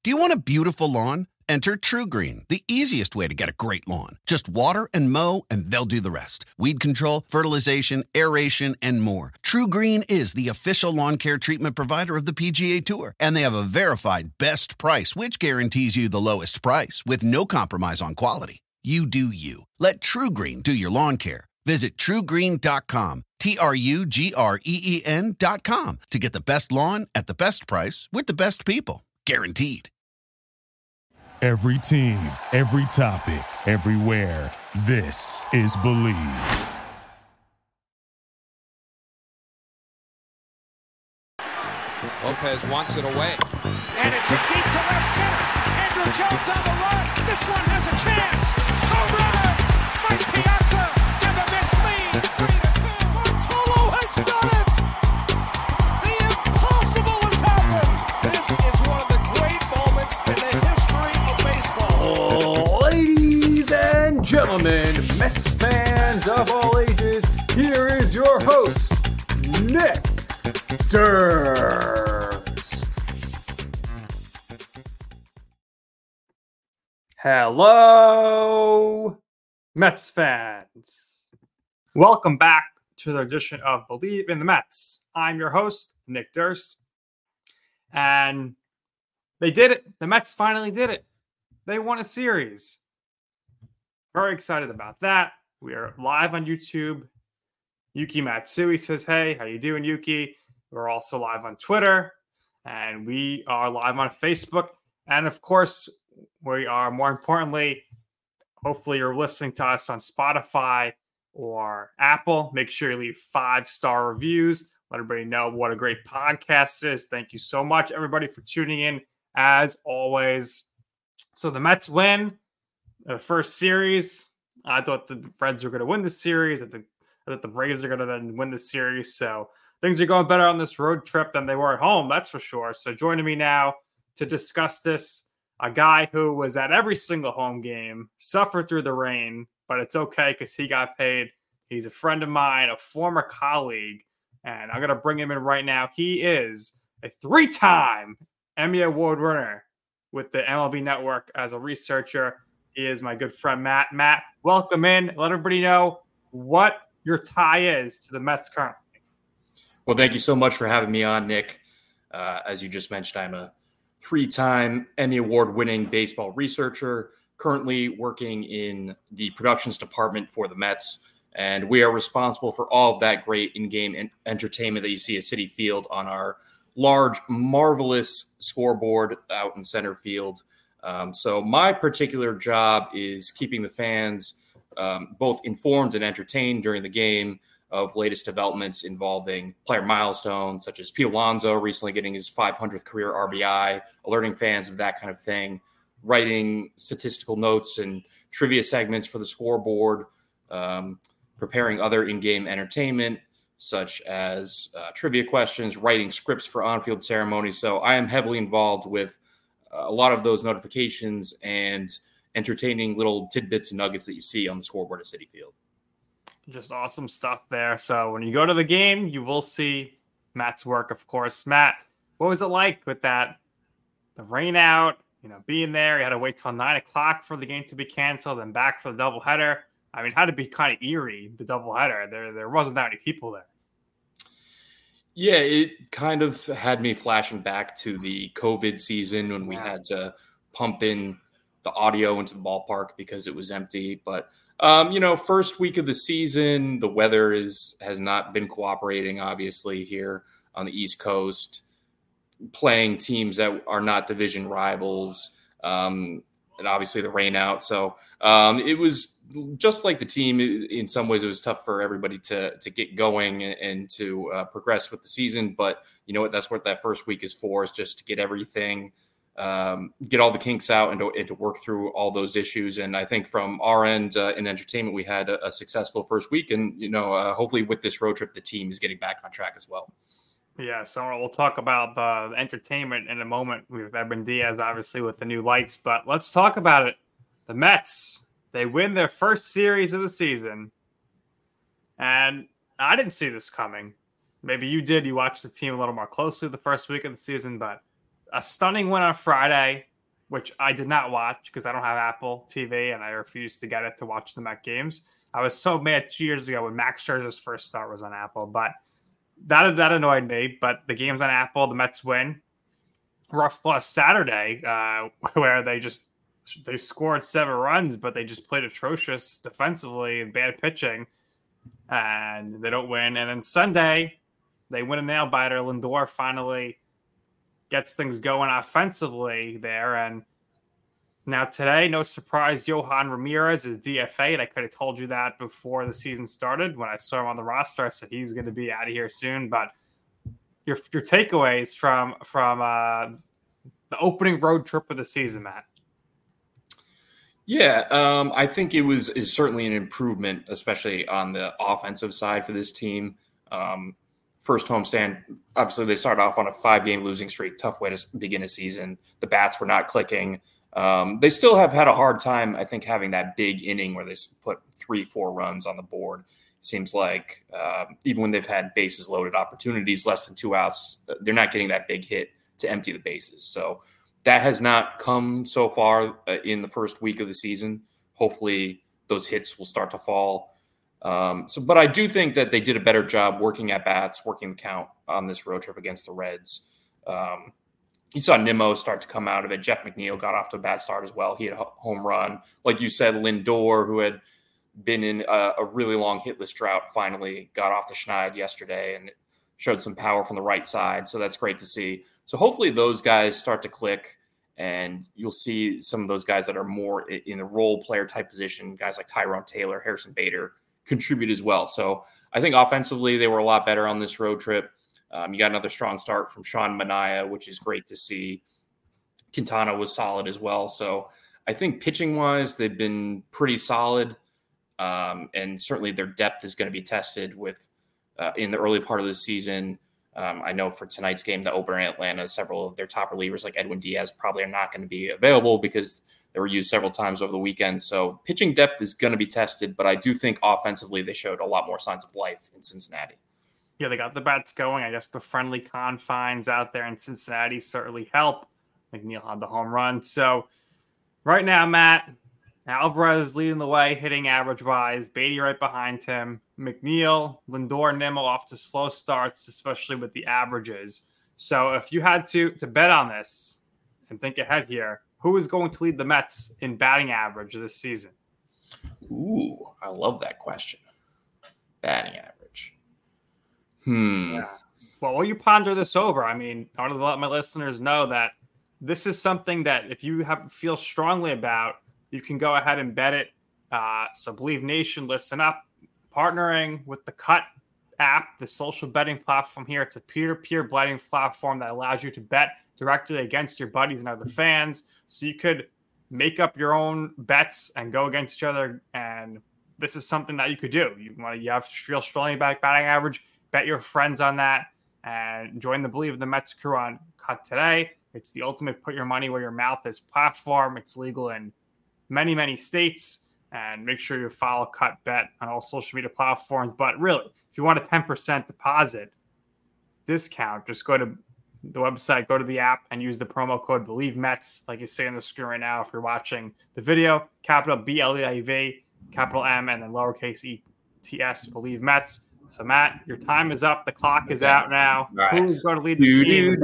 Do you want a beautiful lawn? Enter TruGreen, the easiest way to get a great lawn. Just water and mow, and they'll do the rest. Weed control, fertilization, aeration, and more. TruGreen is the official lawn care treatment provider of the PGA Tour, and they have a verified best price, which guarantees you the lowest price with no compromise on quality. You do you. Let TruGreen do your lawn care. Visit TruGreen.com, TruGreen.com, to get the best lawn at the best price with the best people. Guaranteed. Every team, every topic, everywhere. This is Believe. Lopez wants it away. And it's hit deep to left center. Andrew Jones on the run. This one has a chance. Home run! Mike Piazza and the Mets lead 3-2. Bartolo has done it! The impossible has happened! This is one of the great moments in the history of baseball. Ladies and gentlemen, Mets fans of all ages, here is your host, Nick Durst. Hello, Mets fans. Welcome back to the edition of Believe in the Mets. I'm your host, Nick Durst. And they did it. The Mets finally did it. They won a series. Very excited about that. We are live on YouTube. Yuki Matsui says, hey, how you doing, Yuki? We're also live on Twitter, and we are live on Facebook. And, of course, we are, more importantly, hopefully you're listening to us on Spotify or Apple. Make sure you leave 5-star reviews. Let everybody know what a great podcast it is. Thank you so much, everybody, for tuning in, as always. So the Mets win the first series. I thought the Reds were going to win the series. I thought the Braves are going to then win the series. So things are going better on this road trip than they were at home, that's for sure. So joining me now to discuss this, a guy who was at every single home game, suffered through the rain, but it's okay because he got paid. He's a friend of mine, a former colleague, and I'm going to bring him in right now. He is a 3-time Emmy Award winner with the MLB Network as a researcher. He is my good friend, Matt. Matt, welcome in. Let everybody know what your tie is to the Mets currently. Well, thank you so much for having me on, Nick. As you just mentioned, I'm a 3-time Emmy Award-winning baseball researcher, currently working in the productions department for the Mets, and we are responsible for all of that great in-game entertainment that you see at Citi Field on our large, marvelous scoreboard out in center field. So my particular job is keeping the fans both informed and entertained during the game of latest developments involving player milestones, such as Pete Alonso recently getting his 500th career RBI, alerting fans of that kind of thing, writing statistical notes and trivia segments for the scoreboard, preparing other in-game entertainment, such as trivia questions, writing scripts for on-field ceremonies. So I am heavily involved with a lot of those notifications and entertaining little tidbits and nuggets that you see on the scoreboard at Citi Field. Just awesome stuff there. So when you go to the game, you will see Matt's work, of course. Matt, what was it like with that? The rain out, being there. You had to wait till 9 o'clock for the game to be canceled and back for the doubleheader. I mean, it had to be kind of eerie, the doubleheader. There wasn't that many people there. Yeah, it kind of had me flashing back to the COVID season when we had to pump in the audio into the ballpark because it was empty. But first week of the season, the weather has not been cooperating, obviously, here on the East Coast, playing teams that are not division rivals, and obviously the rain out. So it was just like the team. In some ways, it was tough for everybody to get going and to progress with the season. But you know what? That's what that first week is for, is just to get everything, get all the kinks out and to work through all those issues. And I think from our end in entertainment, we had a successful first week. And, hopefully with this road trip, the team is getting back on track as well. Yeah, so we'll talk about the entertainment in a moment with Edwin Diaz, obviously, with the new lights. But let's talk about it. The Mets, they win their first series of the season. And I didn't see this coming. Maybe you did. You watched the team a little more closely the first week of the season. But a stunning win on Friday. which I did not watch because I don't have Apple TV and I refused to get it to watch the Met games. I was so mad 2 years ago when Max Scherzer's first start was on Apple, but that annoyed me. But the game's on Apple, the Mets win. Rough loss Saturday, where they scored 7 runs, but they just played atrocious defensively and bad pitching, and they don't win. And then Sunday, they win a nail biter. Lindor finally gets things going offensively there. And now today, no surprise, Yohan Ramirez is DFA'd. I could have told you that before the season started. When I saw him on the roster, I said he's going to be out of here soon. But your takeaways from the opening road trip of the season, Matt? Yeah, I think is certainly an improvement, especially on the offensive side for this team. First homestand, obviously they started off on a 5-game losing streak, tough way to begin a season. The bats were not clicking. They still have had a hard time, I think, having that big inning where they put 3-4 runs on the board. Seems like even when they've had bases loaded opportunities, less than 2 outs, they're not getting that big hit to empty the bases. So that has not come so far in the first week of the season. Hopefully those hits will start to fall. But I do think that they did a better job working at bats, working the count on this road trip against the Reds. You saw Nimmo start to come out of it. Jeff McNeil got off to a bad start as well. He had a home run. Like you said, Lindor, who had been in a really long hitless drought, finally got off the schneid yesterday and showed some power from the right side. So that's great to see. So hopefully those guys start to click, and you'll see some of those guys that are more in the role player type position, guys like Tyrone Taylor, Harrison Bader, contribute as well. So I think offensively they were a lot better on this road trip. You got another strong start from Sean Manaea, which is great to see. Quintana was solid as well. So I think pitching-wise, they've been pretty solid. And certainly their depth is going to be tested with in the early part of the season. I know for tonight's game, the opener in Atlanta, several of their top relievers like Edwin Diaz probably are not going to be available because they were used several times over the weekend. So pitching depth is going to be tested, but I do think offensively they showed a lot more signs of life in Cincinnati. Yeah, they got the bats going. I guess the friendly confines out there in Cincinnati certainly help. McNeil had the home run. So right now, Matt, Alvarez leading the way, hitting average-wise. Beatty right behind him. McNeil, Lindor, Nimmo off to slow starts, especially with the averages. So if you had to bet on this and think ahead here, who is going to lead the Mets in batting average this season? Ooh, I love that question. Batting average. Yeah. Well, while you ponder this over, I mean, I want to let my listeners know that this is something that if you feel strongly about, you can go ahead and bet it. So Believe Nation, listen up. Partnering with the Cut app, the social betting platform here. It's a peer-to-peer betting platform that allows you to bet directly against your buddies and other fans. So you could make up your own bets and go against each other. And this is something that you could do. You have feel strongly about batting average, bet your friends on that, and join the Believe the Mets crew on Cut today. It's the ultimate put your money where your mouth is platform. It's legal in many, many states. And make sure you follow Cut Bet on all social media platforms. But really, if you want a 10% deposit discount, just go to the website, go to the app, and use the promo code BelieveMets, like you see on the screen right now if you're watching the video. Capital BLEIV, capital M, and then lowercase ETS, Believe Mets. So, Matt, your time is up. The clock is out now. Right. Who's going to lead the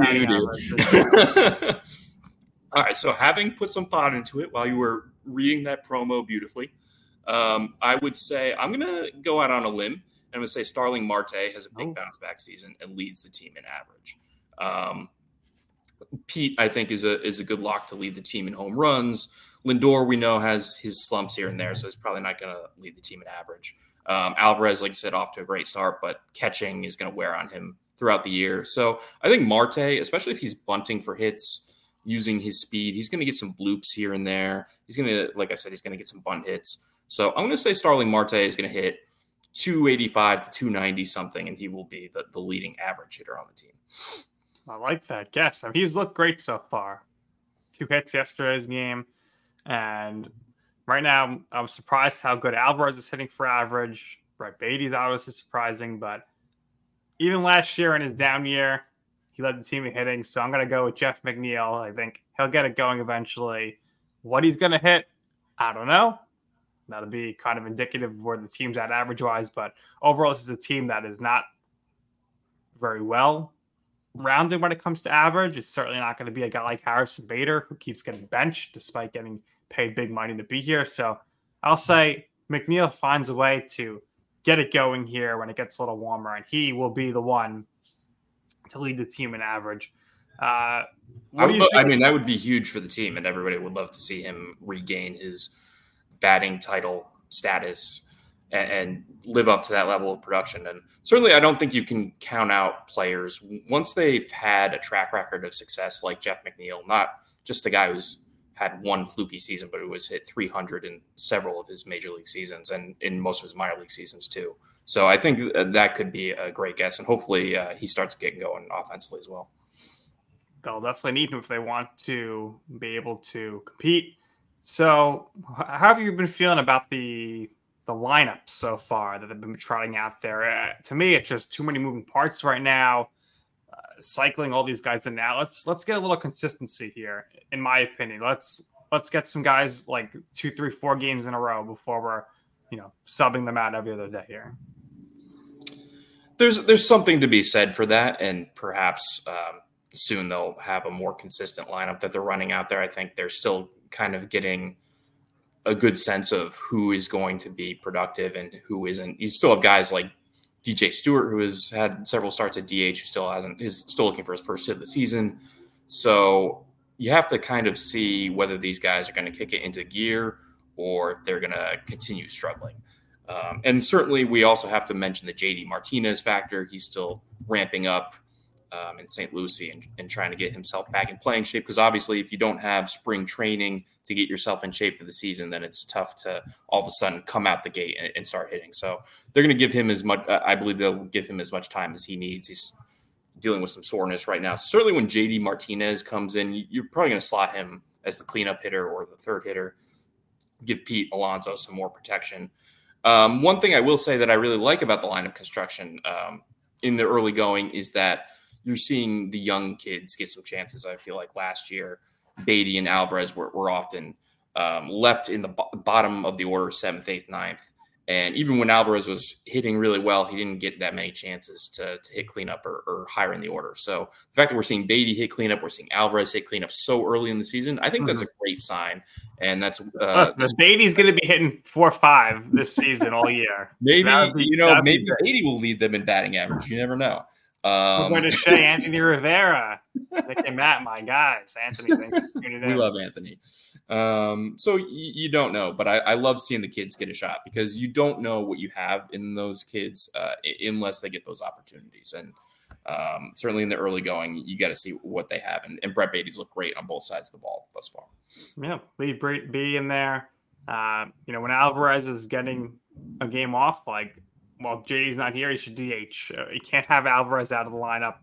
team? All right, so having put some thought into it while you were reading that promo beautifully, I would say I'm going to go out on a limb, and I'm going to say Starling Marte has a big bounce-back season and leads the team in average. Pete, I think, is a good lock to lead the team in home runs. Lindor, we know, has his slumps here and there, so he's probably not going to lead the team in average. Alvarez, like you said, off to a great start, but catching is going to wear on him throughout the year. So I think Marte, especially if he's bunting for hits, using his speed, he's going to get some bloops here and there. He's going to, like I said, he's going to get some bunt hits. So I'm going to say Starling Marte is going to hit 285 to 290 something, and he will be the leading average hitter on the team. I like that guess. I mean, he's looked great so far. 2 hits yesterday's game. And right now, I'm surprised how good Alvarez is hitting for average. Brett Beatty's obviously surprising, but even last year in his down year, He led the team in hitting, so I'm going to go with Jeff McNeil. I think he'll get it going eventually. What he's going to hit, I don't know. That'll be kind of indicative of where the team's at average-wise, but overall, this is a team that is not very well rounded when it comes to average. It's certainly not going to be a guy like Harrison Bader who keeps getting benched despite getting paid big money to be here. So I'll say McNeil finds a way to get it going here when it gets a little warmer, and he will be the one to lead the team in average. That would be huge for the team, and everybody would love to see him regain his batting title status and live up to that level of production. And certainly I don't think you can count out players once they've had a track record of success like Jeff McNeil, not just a guy who's had one fluky season, but who has hit 300 in several of his major league seasons and in most of his minor league seasons too. So I think that could be a great guess, and hopefully he starts getting going offensively as well. They'll definitely need him if they want to be able to compete. So how have you been feeling about the lineup so far that have been trotting out there? To me, it's just too many moving parts right now, cycling all these guys in now. Let's get a little consistency here, in my opinion. Let's get some guys like 2, 3, 4 games in a row before we're subbing them out every other day here. There's something to be said for that, and perhaps soon they'll have a more consistent lineup that they're running out there. I think they're still kind of getting a good sense of who is going to be productive and who isn't. You still have guys like DJ Stewart, who has had several starts at DH, who is still looking for his first hit of the season. So you have to kind of see whether these guys are going to kick it into gear or if they're going to continue struggling. And certainly we also have to mention the JD Martinez factor. He's still ramping up in St. Lucie and trying to get himself back in playing shape, because obviously if you don't have spring training to get yourself in shape for the season, then it's tough to all of a sudden come out the gate and start hitting. So they're going to give him as much, I believe they'll give him as much time as he needs. He's dealing with some soreness right now. So certainly when JD Martinez comes in, you're probably going to slot him as the cleanup hitter or the third hitter, give Pete Alonso some more protection. One thing I will say that I really like about the lineup construction in the early going is that you're seeing the young kids get some chances. I feel like last year, Beatty and Alvarez were often left in the bottom of the order, 7th, 8th, 9th. And even when Alvarez was hitting really well, he didn't get that many chances to hit cleanup or higher in the order. So the fact that we're seeing Beatty hit cleanup, we're seeing Alvarez hit cleanup so early in the season, I think that's a great sign. And that's Beatty's going to be hitting 4-5 this season all year. Maybe Beatty will lead them in batting average. You never know. We're going to say Anthony Rivera. Nick and Matt, my guys. Anthony, thanks for tuning in. We love Anthony. So you don't know, but I love seeing the kids get a shot, because you don't know what you have in those kids unless they get those opportunities. And certainly in the early going, you got to see what they have. And Brett Beatty's looked great on both sides of the ball thus far. Yeah, leave Beatty in there. When Alvarez is getting a game off, JD's not here, he should DH. You can't have Alvarez out of the lineup.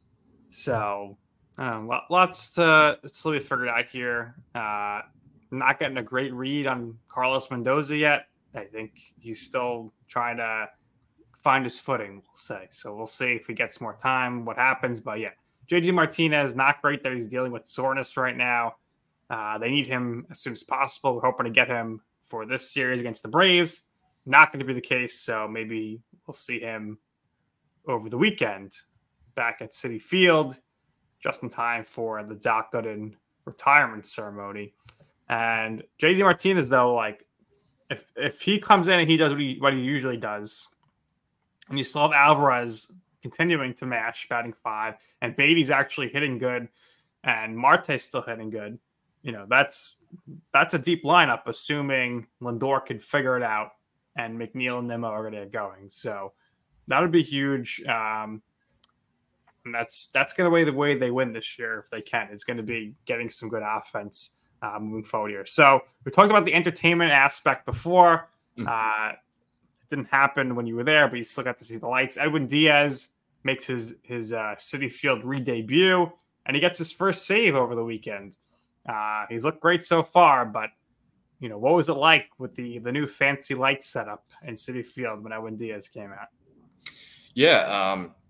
So lots to still be figured out here. Not getting a great read on Carlos Mendoza yet. I think he's still trying to find his footing, we'll say. So we'll see if he gets more time, what happens. But yeah, JD Martinez, not great that he's dealing with soreness right now. They need him as soon as possible. We're hoping to get him for this series against the Braves. Not going to be the case, so maybe we'll see him over the weekend back at Citi Field, just in time for the Doc Gooden retirement ceremony. And JD Martinez, though, if he comes in and he does what he usually does, and you still have Alvarez continuing to mash, batting 5, and Beatty's actually hitting good, and Marte's still hitting good, that's a deep lineup, assuming Lindor can figure it out and McNeil and Nimmo are going to get going. So that would be huge. And that's going to be the way they win this year, if they can. It's going to be getting some good offense moving forward here. So we talked about the entertainment aspect before. It didn't happen when you were there, but you still got to see the lights. Edwin Diaz makes his Citi Field re-debut, and he gets his first save over the weekend. He's looked great so far, but what was it like with the new fancy light setup in Citi Field when Edwin Diaz came out? Yeah,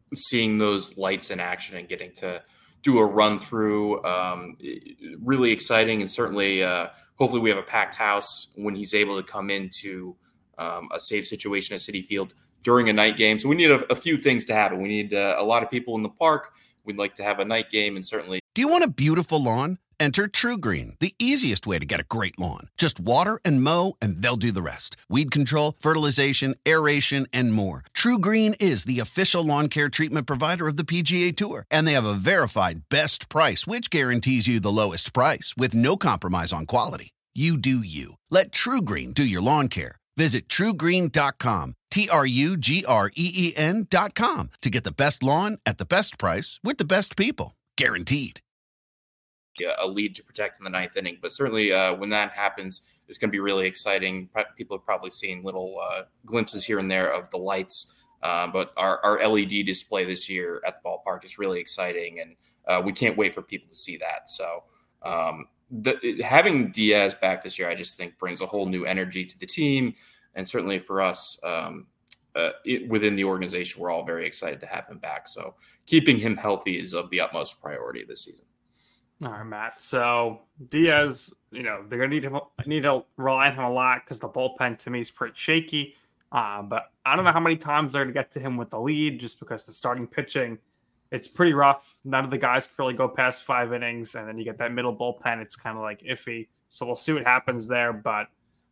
seeing those lights in action and getting to do a run through, really exciting. And certainly, hopefully we have a packed house when he's able to come into a safe situation at Citi Field during a night game. So we need a few things to happen. We need a lot of people in the park. We'd like to have a night game, and certainly. Do you want a beautiful lawn? Enter TruGreen, the easiest way to get a great lawn. Just water and mow, and they'll do the rest. Weed control, fertilization, aeration, and more. TruGreen is the official lawn care treatment provider of the PGA Tour, and they have a verified best price, which guarantees you the lowest price with no compromise on quality. You do you. Let TruGreen do your lawn care. Visit TruGreen.com, TruGreen.com, to get the best lawn at the best price with the best people. Guaranteed. A lead to protect in the ninth inning. But certainly when that happens, it's going to be really exciting. People have probably seen little glimpses here and there of the lights. But our LED display this year at the ballpark is really exciting. And we can't wait for people to see that. So having Diaz back this year, I just think brings a whole new energy to the team. And certainly for us within the organization, we're all very excited to have him back. So keeping him healthy is of the utmost priority this season. All right, Matt. So Diaz, they're going to need to rely on him a lot because the bullpen to me is pretty shaky. But I don't know how many times they're going to get to him with the lead just because the starting pitching, it's pretty rough. None of the guys can really go past 5 innings. And then you get that middle bullpen. It's kind of like iffy. So we'll see what happens there. But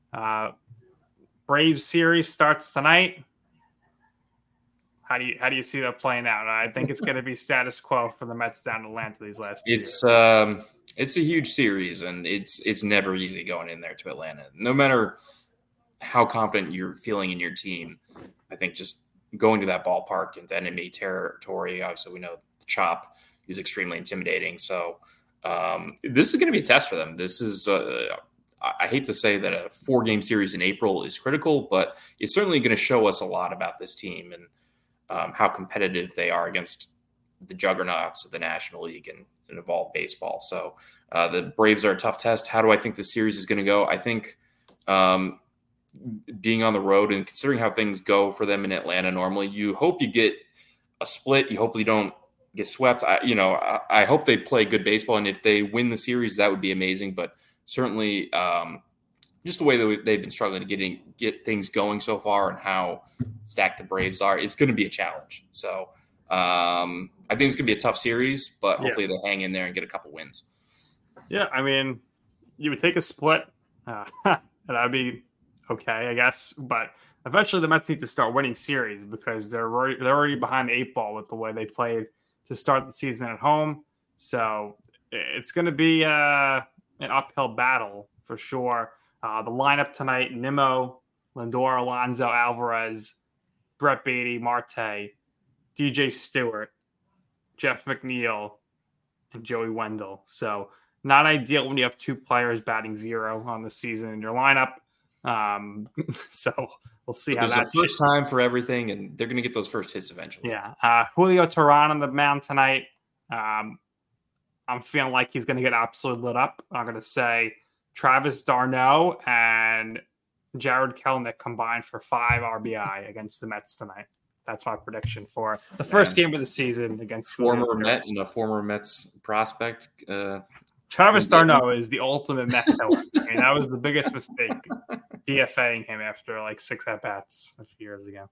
Braves series starts tonight. How do you see that playing out? I think it's going to be status quo for the Mets down in Atlanta these last few years. It's a huge series, and it's never easy going in there to Atlanta. No matter how confident you're feeling in your team, I think just going to that ballpark into enemy territory, obviously we know the Chop is extremely intimidating. So this is going to be a test for them. This is I hate to say that a 4-game series in April is critical, but it's certainly going to show us a lot about this team and how competitive they are against the juggernauts of the National League and evolved baseball. So the Braves are a tough test. How do I think the series is going to go? I think being on the road and considering how things go for them in Atlanta normally, you hope you get a split. You hope you don't get swept. I hope they play good baseball, and if they win the series, that would be amazing. But certainly just the way that they've been struggling to get things going so far and how stacked the Braves are, it's going to be a challenge. So I think it's going to be a tough series, but hopefully they hang in there and get a couple wins. Yeah, I mean, you would take a split, and that would be okay, I guess. But eventually the Mets need to start winning series because they're already behind the 8 ball with the way they played to start the season at home. So it's going to be an uphill battle for sure. The lineup tonight: Nimmo, Lindor, Alonso, Alvarez, Brett Beatty, Marte, DJ Stewart, Jeff McNeil, and Joey Wendell. So not ideal when you have 2 players batting 0 on the season in your lineup. So we'll see how that's the first time for everything, and they're going to get those first hits eventually. Yeah. Julio Teheran on the mound tonight. I'm feeling like he's going to get absolutely lit up. I'm going to say Travis d'Arnaud and Jared Kelenic combined for 5 RBI against the Mets tonight. That's my prediction for the first game of the season against former Met and a former Mets prospect. Travis d'Arnaud is the ultimate Met killer. I mean, that was the biggest mistake, DFAing him after like 6 at-bats a few years ago.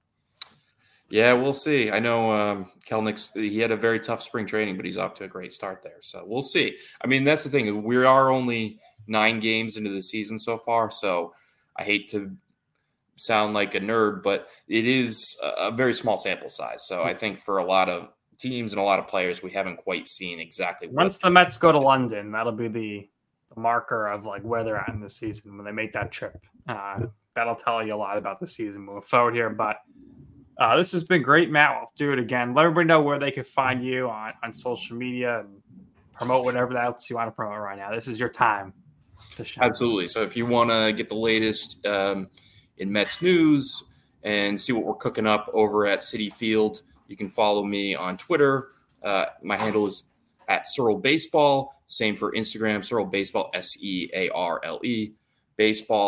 Yeah, we'll see. I know Kelenic, he had a very tough spring training, but he's off to a great start there. So we'll see. I mean, that's the thing. We are only 9 games into the season so far, so I hate to sound like a nerd, but it is a very small sample size. So I think for a lot of teams and a lot of players, we haven't quite seen exactly. Once the Mets go to London, that'll be the marker of like where they're at in the season when they make that trip. That'll tell you a lot about the season moving forward here. But this has been great, Matt. We'll do it again. Let everybody know where they can find you on social media and promote whatever else you want to promote right now. This is your time. Absolutely. So if you want to get the latest in Mets news and see what we're cooking up over at Citi Field, you can follow me on Twitter. My handle is at Searle Baseball. Same for Instagram, Searle Baseball, Searle Baseball.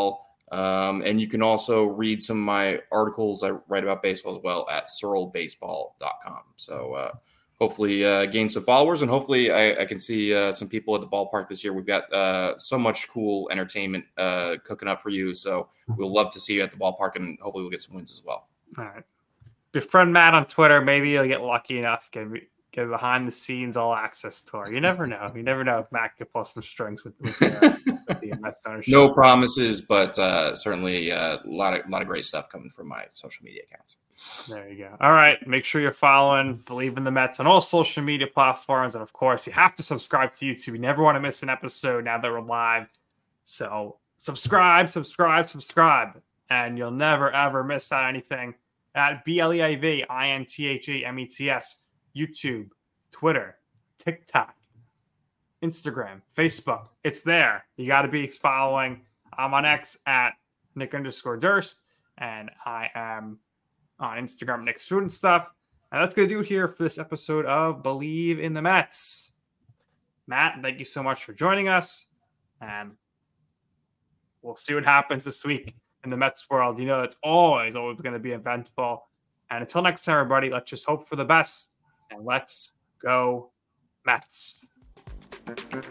And you can also read some of my articles I write about baseball as well at SearleBaseball.com. So hopefully gain some followers, and hopefully I can see some people at the ballpark this year. We've got so much cool entertainment cooking up for you. So we'll love to see you at the ballpark, and hopefully we'll get some wins as well. All right. Befriend Matt on Twitter. Maybe you'll get lucky enough. Get a behind the scenes all access tour. You never know. You never know if Matt could pull some strings with the Mets ownership. No promises, but certainly a lot of great stuff coming from my social media accounts. There you go. All right. Make sure you're following Believe in the Mets on all social media platforms. And of course, you have to subscribe to YouTube. You never want to miss an episode now that we're live. So subscribe. And you'll never, ever miss out anything at BLEAVINTHEMETS, YouTube, Twitter, TikTok, Instagram, Facebook. It's there. You got to be following. I'm on X at Nick_Durst, and I am on Instagram, Nick Student Stuff. And that's going to do it here for this episode of Believe in the Mets. Matt, thank you so much for joining us. And we'll see what happens this week in the Mets world. You know, it's always going to be eventful. And until next time, everybody, let's just hope for the best. And let's go Mets. Near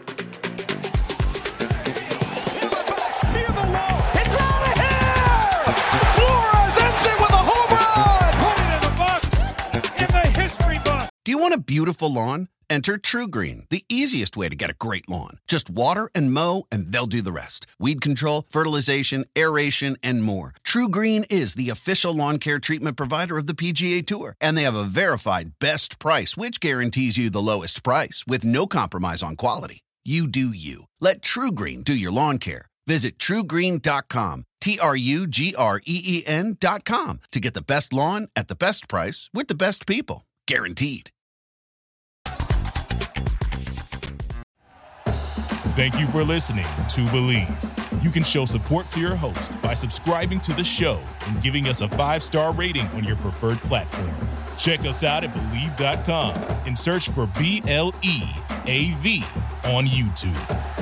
the wall. It's out of here! Flores ends it with a home run! Put it in the book, in the history book. Do you want a beautiful lawn? Enter True Green, the easiest way to get a great lawn. Just water and mow, and they'll do the rest. Weed control, fertilization, aeration, and more. True Green is the official lawn care treatment provider of the PGA Tour, and they have a verified best price, which guarantees you the lowest price with no compromise on quality. You do you. Let True Green do your lawn care. Visit TrueGreen.com, TrueGreen.com, to get the best lawn at the best price with the best people. Guaranteed. Thank you for listening to Believe. You can show support to your host by subscribing to the show and giving us a 5-star rating on your preferred platform. Check us out at Believe.com and search for BLEAV on YouTube.